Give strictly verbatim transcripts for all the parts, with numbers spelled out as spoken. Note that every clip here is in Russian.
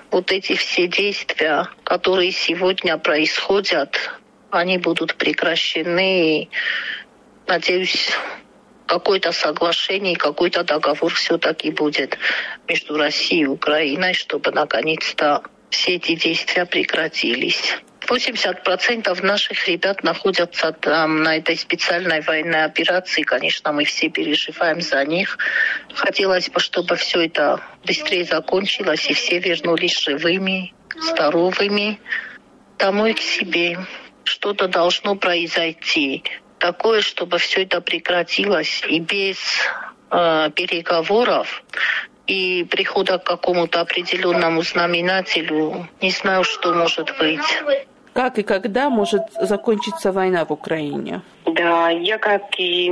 вот эти все действия, которые сегодня происходят, они будут прекращены. И, надеюсь, какое-то соглашение, какой-то договор все-таки будет между Россией и Украиной, чтобы наконец-то все эти действия прекратились. восемьдесят процентов наших ребят находятся там на этой специальной военной операции. Конечно, мы все переживаем за них. Хотелось бы, чтобы все это быстрее закончилось и все вернулись живыми, здоровыми домой к себе. Что-то должно произойти такое, чтобы все это прекратилось и без э, переговоров и прихода к какому-то определенному знаменателю. Не знаю, что может быть. Как и когда может закончиться война в Украине? Да, я, как и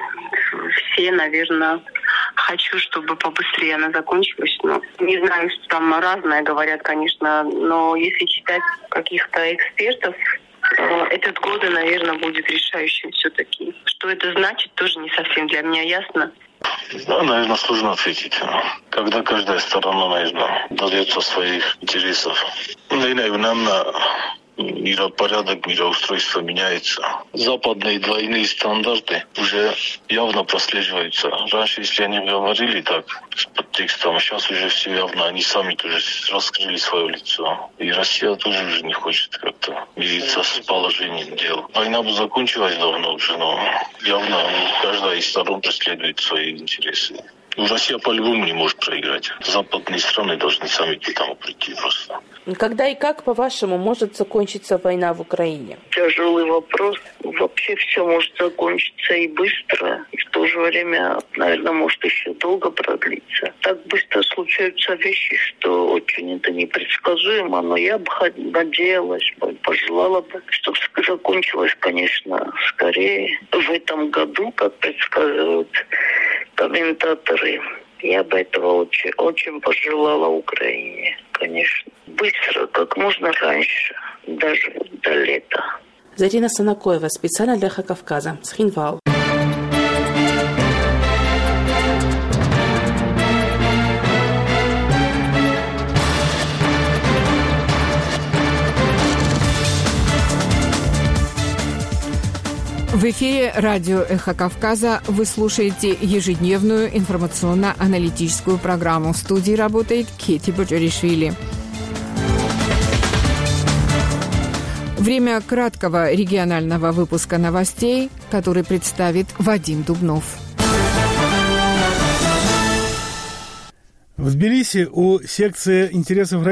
все, наверное, хочу, чтобы побыстрее она закончилась. Но не знаю, что там разное говорят, конечно, но если читать каких-то экспертов, этот год, наверное, будет решающим все-таки. Что это значит, тоже не совсем для меня ясно. Да, наверное, сложно ответить. Когда каждая сторона, наверное, добьется своих интересов. Наверное, миропорядок, мироустройство меняется. Западные двойные стандарты уже явно прослеживаются. Раньше, если они говорили так, с подтекстом, а сейчас уже все явно, они сами тоже раскрыли свое лицо. И Россия тоже уже не хочет как-то мириться с положением дел. Война бы закончилась давно уже, но явно каждая из сторон преследует свои интересы. Россия по-любому не может проиграть. Западные страны должны сами к этому прийти просто. Когда и как, по-вашему, может закончиться война в Украине? Тяжелый вопрос. Вообще все может закончиться и быстро, и в то же время, наверное, может еще долго продлиться. Так быстро случаются вещи, что очень это непредсказуемо, но я бы надеялась, пожелала бы, чтобы закончилось, конечно, скорее в этом году, как предсказывают комментаторы. Я бы этого очень, очень пожелала Украине, конечно. Быстро, как можно раньше, даже до лета. Зарина Санакоева, специально для Хакавказа, Схинвал. В эфире радио «Эхо Кавказа» вы слушаете ежедневную информационно-аналитическую программу. В студии работает Кети Боджаришвили. Время краткого регионального выпуска новостей, который представит Вадим Дубнов. В Тбилиси у секции интересов